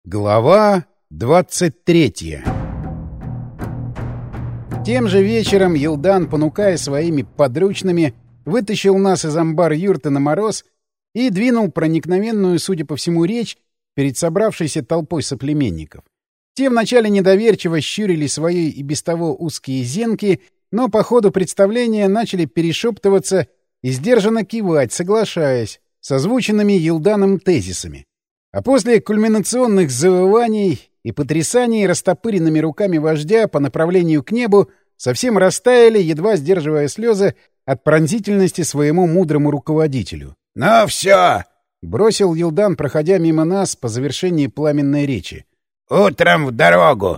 Глава 23. Тем же вечером Йылдан, понукая своими подручными, вытащил нас из амбар-юрты на мороз и двинул проникновенную, судя по всему, речь перед собравшейся толпой соплеменников. Те вначале недоверчиво щурили свои и без того узкие зенки, но по ходу представления начали перешептываться и сдержанно кивать, соглашаясь с озвученными Йылданом тезисами. А после кульминационных завываний и потрясаний растопыренными руками вождя по направлению к небу совсем растаяли, едва сдерживая слезы от пронзительности своему мудрому руководителю. «Ну все!» — бросил Йылдан, проходя мимо нас по завершении пламенной речи. «Утром в дорогу!»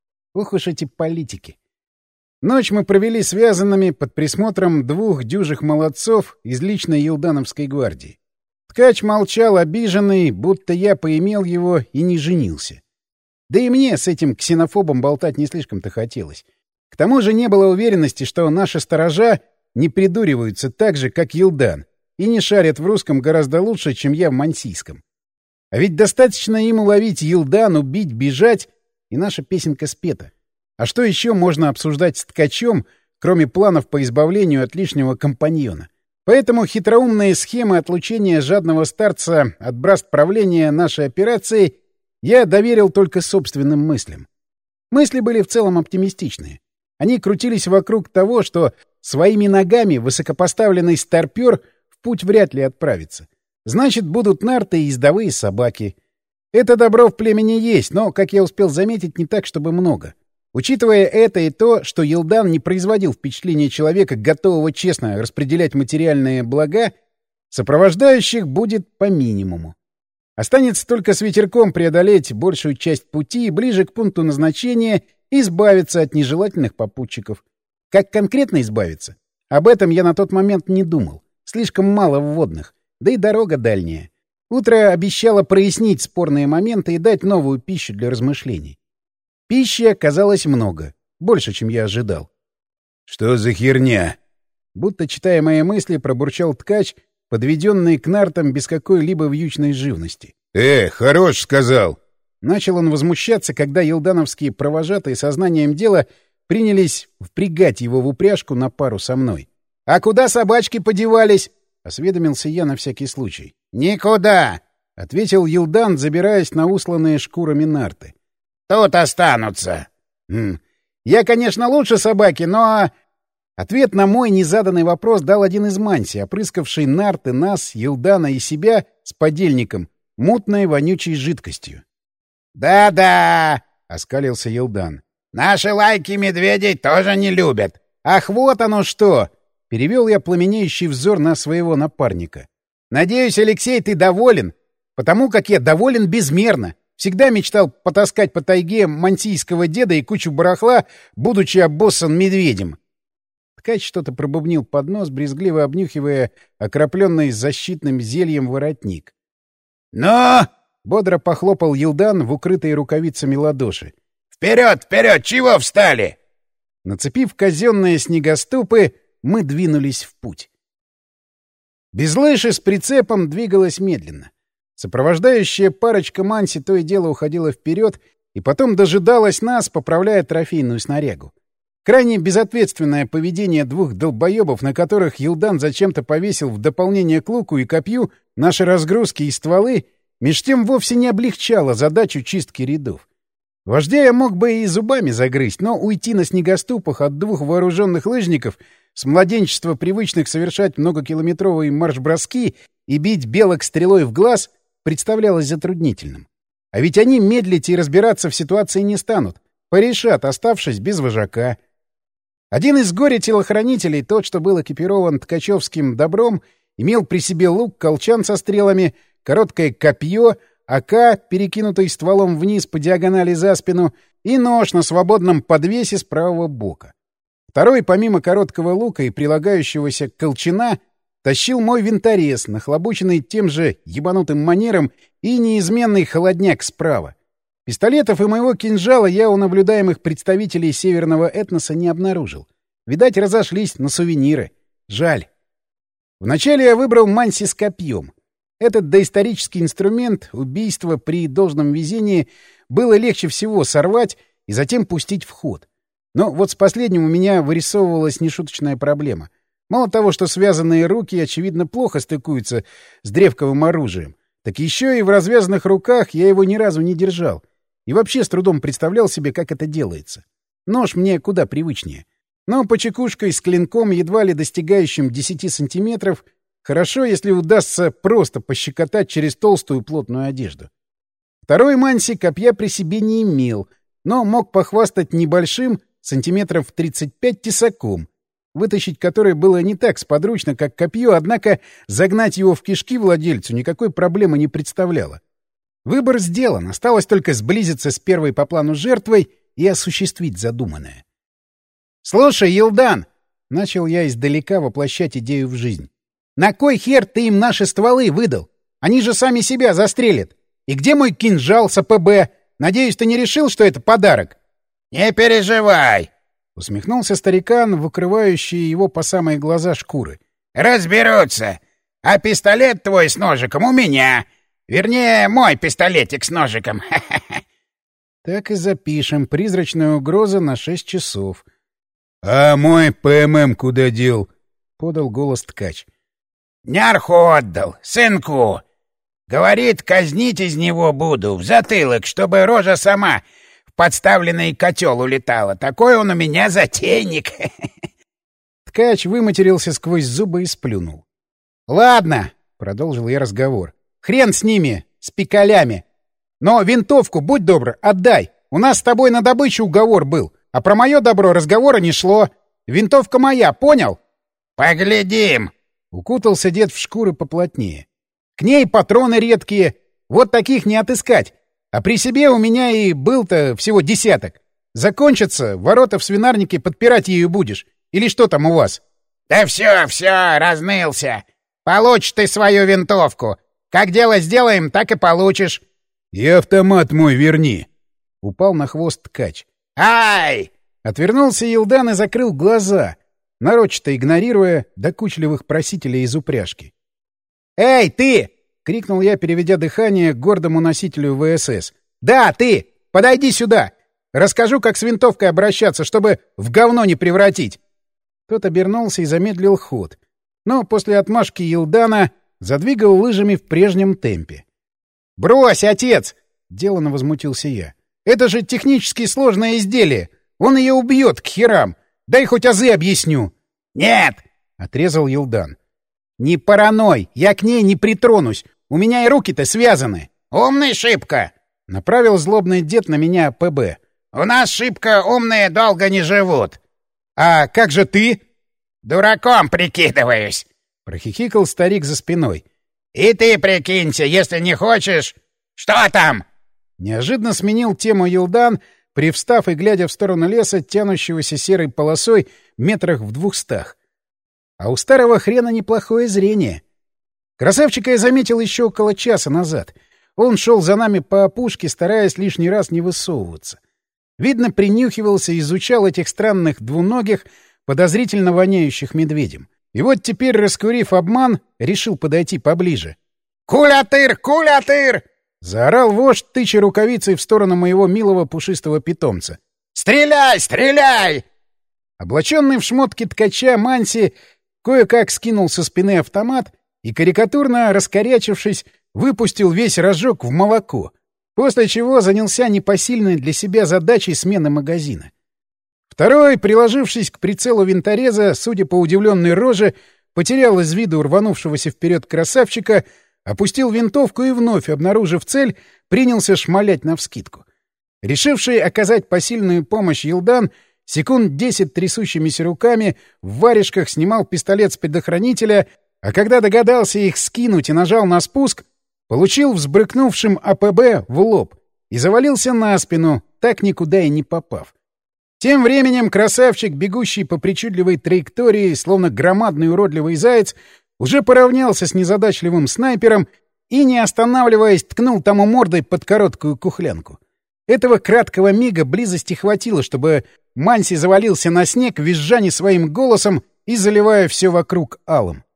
Ох уж эти политики! Ночь мы провели связанными под присмотром двух дюжих молодцов из личной Йылдановской гвардии. Ткач молчал, обиженный, будто я поимел его и не женился. Да и мне с этим ксенофобом болтать не слишком-то хотелось. К тому же не было уверенности, что наши сторожа не придуриваются так же, как Йылдан, и не шарят в русском гораздо лучше, чем я в мансийском. А ведь достаточно им уловить Йылдан, убить, бежать, и наша песенка спета. А что еще можно обсуждать с ткачом, кроме планов по избавлению от лишнего компаньона? Поэтому хитроумные схемы отлучения жадного старца от бразд правления нашей операции я доверил только собственным мыслям. Мысли были в целом оптимистичные. Они крутились вокруг того, что своими ногами высокопоставленный старпер в путь вряд ли отправится. Значит, будут нарты и ездовые собаки. Это добро в племени есть, но, как я успел заметить, не так, чтобы много. Учитывая это и то, что Йылдан не производил впечатления человека, готового честно распределять материальные блага, сопровождающих будет по минимуму. Останется только с ветерком преодолеть большую часть пути и ближе к пункту назначения избавиться от нежелательных попутчиков. Как конкретно избавиться? Об этом я на тот момент не думал. Слишком мало вводных. Да и дорога дальняя. Утро обещало прояснить спорные моменты и дать новую пищу для размышлений. Пищи оказалось много. Больше, чем я ожидал. «Что за херня?» Будто, читая мои мысли, пробурчал ткач, подведенный к нартам без какой-либо вьючной живности. Хорош сказал!» Начал он возмущаться, когда йылдановские провожатые сознанием дела принялись впрягать его в упряжку на пару со мной. «А куда собачки подевались?» — осведомился я на всякий случай. «Никуда!» — ответил Йылдан, забираясь на усланные шкурами нарты. «Тут останутся!» «Я, конечно, лучше собаки, но...» Ответ на мой незаданный вопрос дал один из манси, опрыскавший нарты, нас, Йылдана и себя с подельником, мутной вонючей жидкостью. «Да-да!» — оскалился Йылдан. «Наши лайки медведей тоже не любят!» «Ах, вот оно что!» — перевел я пламенеющий взор на своего напарника. «Надеюсь, Алексей, ты доволен, потому как я доволен безмерно. Всегда мечтал потаскать по тайге мансийского деда и кучу барахла, будучи обоссан медведем». Ткач что-то пробубнил под нос, брезгливо обнюхивая окропленный защитным зельем воротник. «Ну!» — бодро похлопал Йылдан в укрытые рукавицами ладоши. «Вперед, вперед! Чего встали?» Нацепив казенные снегоступы, мы двинулись в путь. Без лыжи с прицепом двигалась медленно. Сопровождающая парочка манси то и дело уходила вперед и потом дожидалась нас, поправляя трофейную снарягу. Крайне безответственное поведение двух долбоебов, на которых Йылдан зачем-то повесил в дополнение к луку и копью наши разгрузки и стволы, меж тем вовсе не облегчало задачу чистки рядов. Вождя я мог бы и зубами загрызть, но уйти на снегоступах от двух вооруженных лыжников, с младенчества привычных совершать многокилометровые марш-броски и бить белок стрелой в глаз, представлялось затруднительным. А ведь они медлить и разбираться в ситуации не станут, порешат, оставшись без вожака. Один из горе-телохранителей, тот, что был экипирован ткачевским добром, имел при себе лук, колчан со стрелами, короткое копье, АК, перекинутый стволом вниз по диагонали за спину, и нож на свободном подвесе с правого бока. Второй, помимо короткого лука и прилагающегося колчана, тащил мой винторез, нахлобученный тем же ебанутым манером, и неизменный холодняк справа. Пистолетов и моего кинжала я у наблюдаемых представителей северного этноса не обнаружил. Видать, разошлись на сувениры. Жаль. Вначале я выбрал манси с копьем. Этот доисторический инструмент убийства при должном везении было легче всего сорвать и затем пустить в ход. Но вот с последним у меня вырисовывалась нешуточная проблема. Мало того, что связанные руки, очевидно, плохо стыкуются с древковым оружием, так еще и в развязанных руках я его ни разу не держал. И вообще с трудом представлял себе, как это делается. Нож мне куда привычнее. Но почекушкой с клинком, едва ли достигающим 10 сантиметров, хорошо, если удастся просто пощекотать через толстую плотную одежду. Второй манси копья при себе не имел, но мог похвастать небольшим, сантиметров 35 тесаком, вытащить который было не так сподручно, как копье, однако загнать его в кишки владельцу никакой проблемы не представляло. Выбор сделан, осталось только сблизиться с первой по плану жертвой и осуществить задуманное. «Слушай, Йилдан!» — начал я издалека воплощать идею в жизнь. «На кой хер ты им наши стволы выдал? Они же сами себя застрелят. И где мой кинжал с АПБ? Надеюсь, ты не решил, что это подарок?» «Не переживай!» — усмехнулся старикан, выкрывающий его по самые глаза шкуры. «Разберутся. А пистолет твой с ножиком у меня. Вернее, мой пистолетик с ножиком. Так и запишем. Призрачная угроза на 6 часов. — А мой ПММ куда дел? — подал голос ткач. — Нярху отдал, сынку. Говорит, казнить из него буду в затылок, чтобы рожа сама в подставленный котел улетала. Такой он у меня затейник. Ткач выматерился сквозь зубы и сплюнул. — Ладно, — продолжил я разговор. — Хрен с ними, с пикалями. Но винтовку, будь добр, отдай. У нас с тобой на добычу уговор был, а про мое добро разговора не шло. Винтовка моя, понял? — Поглядим. Укутался дед в шкуры поплотнее. К ней патроны редкие, вот таких не отыскать. А при себе у меня и был-то всего 10. Закончится, ворота в свинарнике подпирать ею будешь. Или что там у вас? — Да все, разнылся. Получишь ты свою винтовку. Как дело сделаем, так и получишь. — И автомат мой верни. Упал на хвост ткач. Ай! Отвернулся Йилдан и закрыл глаза, нарочито игнорируя докучливых просителей из упряжки. «Эй, ты!» — крикнул я, переведя дыхание к гордому носителю ВСС. «Да, ты! Подойди сюда! Расскажу, как с винтовкой обращаться, чтобы в говно не превратить!» Тот обернулся и замедлил ход, но после отмашки Йилдана задвигал лыжами в прежнем темпе. «Брось, отец!» — деланно возмутился я. «Это же технически сложное изделие! Он ее убьет к херам! Дай хоть азы объясню!» «Нет!» — отрезал Йилдан. «Не параной! Я к ней не притронусь! У меня и руки-то связаны!» «Умный шибко!» — направил злобный дед на меня ПБ. «У нас шибко умные долго не живут!» «А как же ты?» «Дураком прикидываюсь!» — прохихикал старик за спиной. «И ты прикинься, если не хочешь... Что там?» Неожиданно сменил тему Йилдан, привстав и глядя в сторону леса, тянущегося серой полосой метрах в 200. А у старого хрена неплохое зрение. Красавчика я заметил еще около часа назад. Он шел за нами по опушке, стараясь лишний раз не высовываться. Видно, принюхивался и изучал этих странных двуногих, подозрительно воняющих медведем. И вот теперь, раскурив обман, решил подойти поближе. «Кулятыр! Кулятыр!» — заорал вождь, тыча рукавицей в сторону моего милого пушистого питомца. «Стреляй! Стреляй!» Облаченный в шмотки ткача Манси кое-как скинул со спины автомат и, карикатурно раскорячившись, выпустил весь рожок в молоко, после чего занялся непосильной для себя задачей смены магазина. Второй, приложившись к прицелу винтореза, судя по удивленной роже, потерял из виду рванувшегося вперед красавчика, опустил винтовку и, вновь обнаружив цель, принялся шмалять навскидку. Решивший оказать посильную помощь Йилдан секунд 10 трясущимися руками в варежках снимал пистолет с предохранителя, а когда догадался их скинуть и нажал на спуск, получил взбрыкнувшим АПБ в лоб и завалился на спину, так никуда и не попав. Тем временем красавчик, бегущий по причудливой траектории, словно громадный уродливый заяц, уже поравнялся с незадачливым снайпером и, не останавливаясь, ткнул тому мордой под короткую кухлянку. Этого краткого мига близости хватило, чтобы Манси завалился на снег, визжа не своим голосом и заливая все вокруг алым.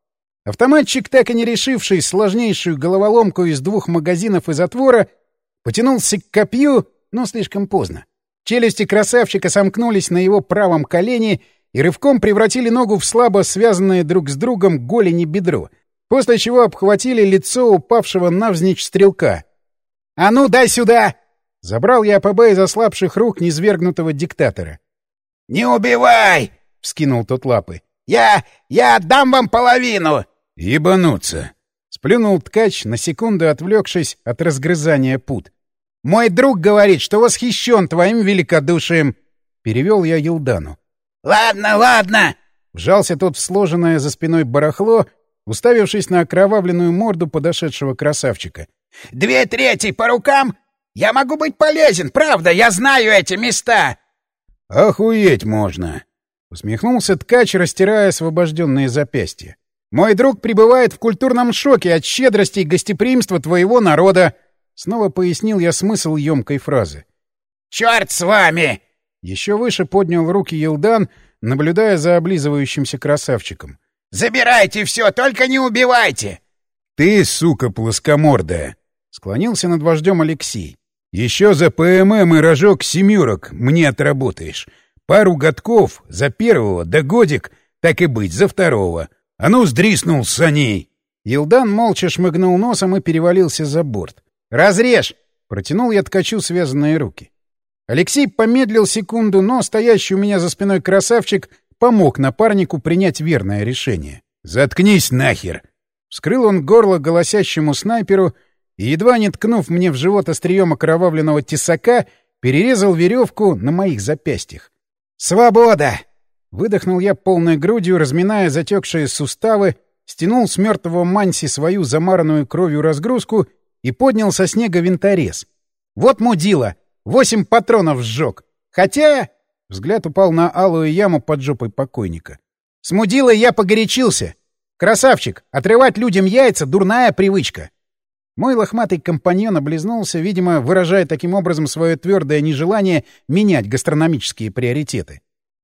Автоматчик, так и не решивший сложнейшую головоломку из 2 магазинов и затвора, потянулся к копью, но слишком поздно. Челюсти красавчика сомкнулись на его правом колене и рывком превратили ногу в слабо связанные друг с другом голень и бедро, после чего обхватили лицо упавшего навзничь стрелка. «А ну, дай сюда!» — забрал я АПБ из ослабших рук низвергнутого диктатора. «Не убивай!» — вскинул тот лапы. «Я отдам вам половину!» «Ебануться!» — сплюнул ткач, на секунду отвлекшись от разгрызания пут. «Мой друг говорит, что восхищен твоим великодушием!» — перевел я Елдану. «Ладно, ладно!» — вжался тот в сложенное за спиной барахло, уставившись на окровавленную морду подошедшего красавчика. 2/3 по рукам? Я могу быть полезен, правда, я знаю эти места!» «Охуеть можно!» — усмехнулся ткач, растирая освобожденные запястья. «Мой друг пребывает в культурном шоке от щедрости и гостеприимства твоего народа!» Снова пояснил я смысл емкой фразы. «Черт с вами!» Еще выше поднял руки Елдан, наблюдая за облизывающимся красавчиком. «Забирайте все, только не убивайте!» «Ты, сука плоскомордая!» — склонился над вождем Алексей. «Еще за ПММ и рожок 7 мне отработаешь. Пару годков за 1-го, да годик, так и быть, за 2-го. А ну, сдриснул с саней!» Елдан молча шмыгнул носом и перевалился за борт. «Разрежь!» — протянул я ткачу связанные руки. Алексей помедлил секунду, но стоящий у меня за спиной красавчик помог напарнику принять верное решение. «Заткнись нахер!» Вскрыл он горло голосящему снайперу и, едва не ткнув мне в живот острием окровавленного тесака, перерезал веревку на моих запястьях. «Свобода!» — выдохнул я полной грудью, разминая затекшие суставы, стянул с мертвого Манси свою замаранную кровью разгрузку и поднял со снега винторез. «Вот мудила! 8 патронов сжег! Хотя...» — взгляд упал на алую яму под жопой покойника. «С мудилой я погорячился! Красавчик! Отрывать людям яйца — дурная привычка!» Мой лохматый компаньон облизнулся, видимо, выражая таким образом свое твердое нежелание менять гастрономические приоритеты.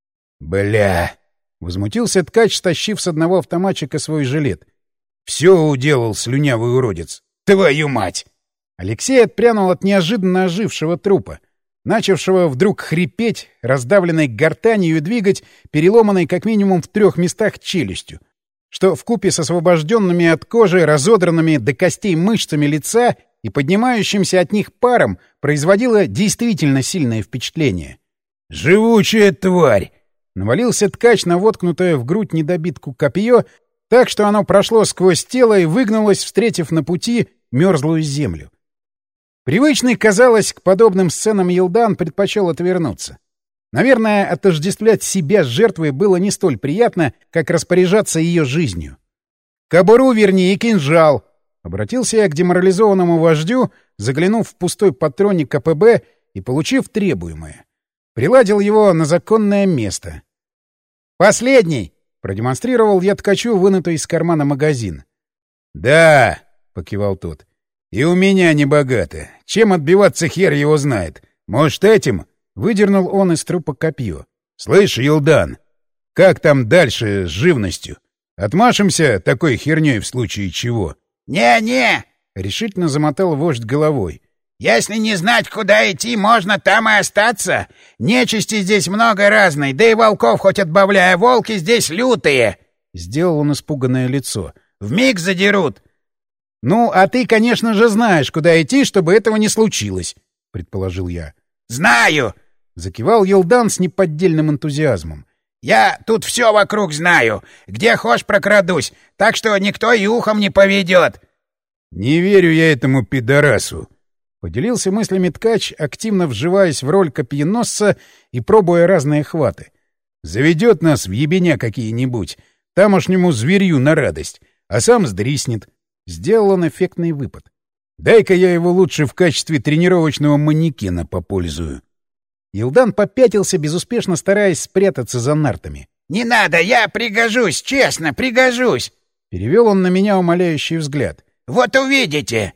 «Бля!» — возмутился ткач, стащив с одного автоматчика свой жилет. «Все уделал, слюнявый уродец! Твою мать!» Алексей отпрянул от неожиданно ожившего трупа, начавшего вдруг хрипеть, раздавленной гортанью и двигать, переломанной как минимум в 3 местах челюстью, что вкупе с освобожденными от кожи, разодранными до костей мышцами лица и поднимающимся от них паром производило действительно сильное впечатление. «Живучая тварь!» Навалился ткач на воткнутое в грудь недобитку копье, так что оно прошло сквозь тело и выгнулось, встретив на пути мерзлую землю. Привычный, казалось, к подобным сценам Елдан предпочел отвернуться. Наверное, отождествлять себя с жертвой было не столь приятно, как распоряжаться ее жизнью. «Кобуру верни и кинжал!» — обратился я к деморализованному вождю, заглянув в пустой патронник КПБ и получив требуемое. Приладил его на законное место. «Последний!» — продемонстрировал я ткачу вынутый из кармана магазин. «Да!» — покивал тот. «И у меня небогато. Чем отбиваться хер его знает? Может, этим?» — выдернул он из трупа копье. «Слышь, Елдан, как там дальше с живностью? Отмашемся такой херней в случае чего?» «Не-не!» — решительно замотал вождь головой. «Если не знать, куда идти, можно там и остаться. Нечисти здесь много разной, да и волков хоть отбавляя, волки здесь лютые!» — сделал он испуганное лицо. «Вмиг задерут!» «Ну, а ты, конечно же, знаешь, куда идти, чтобы этого не случилось», — предположил я. «Знаю!» — закивал Елдан с неподдельным энтузиазмом. «Я тут все вокруг знаю. Где хошь прокрадусь, так что никто и ухом не поведет». «Не верю я этому пидорасу», — поделился мыслями ткач, активно вживаясь в роль копьеносца и пробуя разные хваты. «Заведет нас в ебеня какие-нибудь, тамошнему зверью на радость, а сам сдриснет». Сделал он эффектный выпад. «Дай-ка я его лучше в качестве тренировочного манекена попользую». Елдан попятился, безуспешно стараясь спрятаться за нартами. «Не надо, я пригожусь, честно, пригожусь!» Перевел он на меня умоляющий взгляд. «Вот увидите!»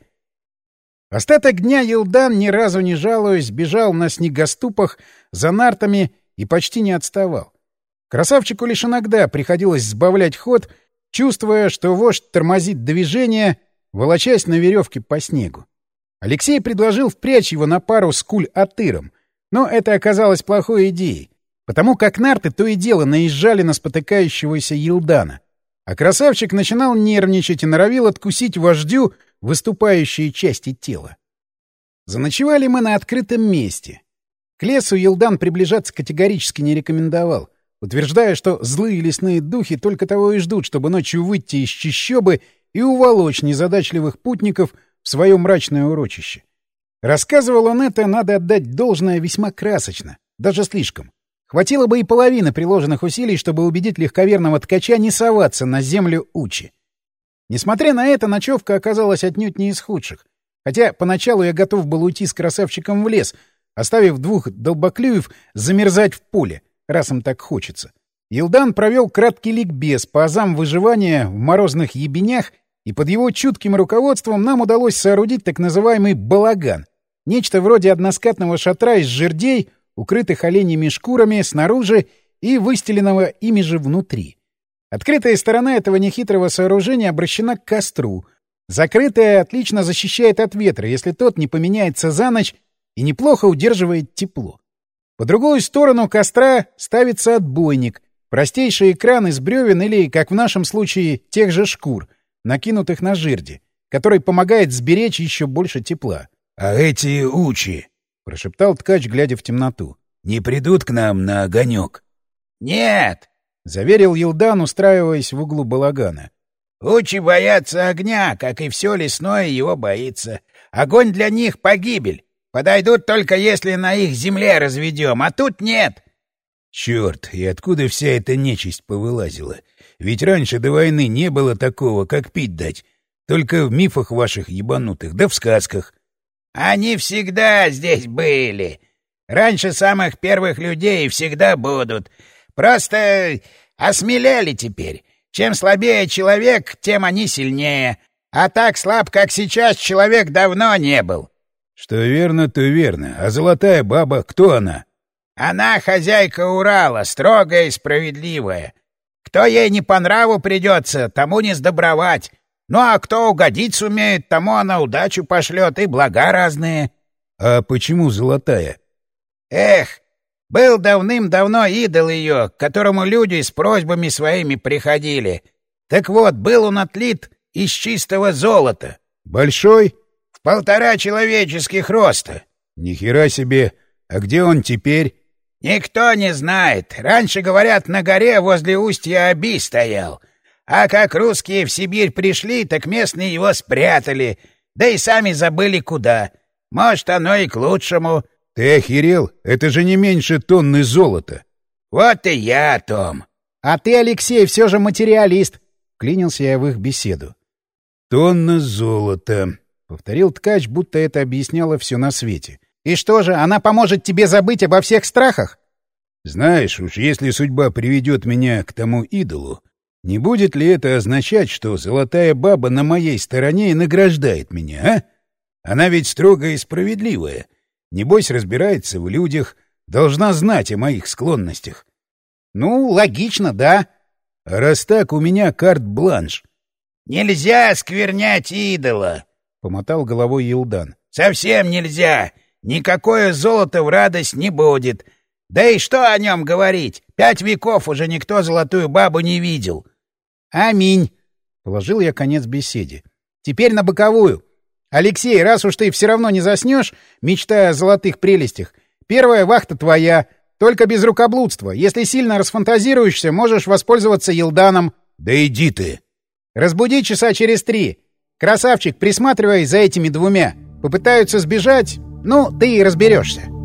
Остаток дня Елдан, ни разу не жалуясь, бежал на снегоступах за нартами и почти не отставал. Красавчику лишь иногда приходилось сбавлять ход, чувствуя, что вождь тормозит движение, волочась на веревке по снегу. Алексей предложил впрячь его на пару с куль-атыром, но это оказалось плохой идеей, потому как нарты то и дело наезжали на спотыкающегося Елдана, а красавчик начинал нервничать и норовил откусить вождю выступающие части тела. Заночевали мы на открытом месте. К лесу Елдан приближаться категорически не рекомендовал, утверждая, что злые лесные духи только того и ждут, чтобы ночью выйти из чащобы и уволочь незадачливых путников в свое мрачное урочище. Рассказывал он это, надо отдать должное, весьма красочно, даже слишком. Хватило бы и половины приложенных усилий, чтобы убедить легковерного ткача не соваться на землю Учи. Несмотря на это, ночевка оказалась отнюдь не из худших, хотя поначалу я готов был уйти с красавчиком в лес, оставив двух долбоклюев замерзать в поле, раз им так хочется. Елдан провел краткий ликбез по азам выживания в морозных ебенях, и под его чутким руководством нам удалось соорудить так называемый балаган, нечто вроде односкатного шатра из жердей, укрытых оленьими шкурами снаружи и выстеленного ими же внутри. Открытая сторона этого нехитрого сооружения обращена к костру. Закрытая отлично защищает от ветра, если тот не поменяется за ночь и неплохо удерживает тепло. По другую сторону костра ставится отбойник, простейший экран из бревен или, как в нашем случае, тех же шкур, накинутых на жерди, который помогает сберечь еще больше тепла. — А эти Учи, — прошептал ткач, глядя в темноту, — не придут к нам на огонек? — Нет, — заверил Елдан, устраиваясь в углу балагана. — Учи боятся огня, как и все лесное его боится. Огонь для них — погибель. Подойдут только если на их земле разведем, а тут нет. — Черт, и откуда вся эта нечисть повылазила? Ведь раньше до войны не было такого, как пить дать. Только в мифах ваших ебанутых, да в сказках. — Они всегда здесь были. Раньше самых первых людей всегда будут. Просто осмелели теперь. Чем слабее человек, тем они сильнее. А так слаб, как сейчас, человек давно не был. — Что верно, то верно. А золотая баба, кто она? — Она хозяйка Урала, строгая и справедливая. Кто ей не по нраву придется, тому не сдобровать. Ну а кто угодить сумеет, тому она удачу пошлет и блага разные. — А почему золотая? — Эх, был давным-давно идол ее, к которому люди с просьбами своими приходили. Так вот, был он отлит из чистого золота. — Большой? — В 1,5 человеческих роста. — Нихера себе! А где он теперь? — Никто не знает. Раньше, говорят, на горе возле устья Оби стоял. А как русские в Сибирь пришли, так местные его спрятали. Да и сами забыли куда. Может, оно и к лучшему. — Ты охерел? Это же не меньше тонны золота. — Вот и я, Том. — А ты, Алексей, все же материалист. Клинился я в их беседу. — Тонна золота, — повторил ткач, будто это объясняло все на свете. — И что же, она поможет тебе забыть обо всех страхах? — Знаешь, уж если судьба приведет меня к тому идолу, не будет ли это означать, что золотая баба на моей стороне и награждает меня, а? Она ведь строгая и справедливая. Небось, разбирается в людях, должна знать о моих склонностях. — Ну, логично, да. — А раз так, у меня карт-бланш. — Нельзя сквернять идола, — помотал головой Елдан. — Совсем нельзя. Никакое золото в радость не будет. Да и что о нем говорить? 5 веков уже никто золотую бабу не видел. — Аминь. Положил я конец беседе. — Теперь на боковую. Алексей, раз уж ты все равно не заснешь, мечтая о золотых прелестях, первая вахта твоя, только без рукоблудства. Если сильно расфантазируешься, можешь воспользоваться Елданом. — Да иди ты! — Разбуди часа через 3. Красавчик, присматривай за этими 2. Попытаются сбежать, ну, ты и разберешься.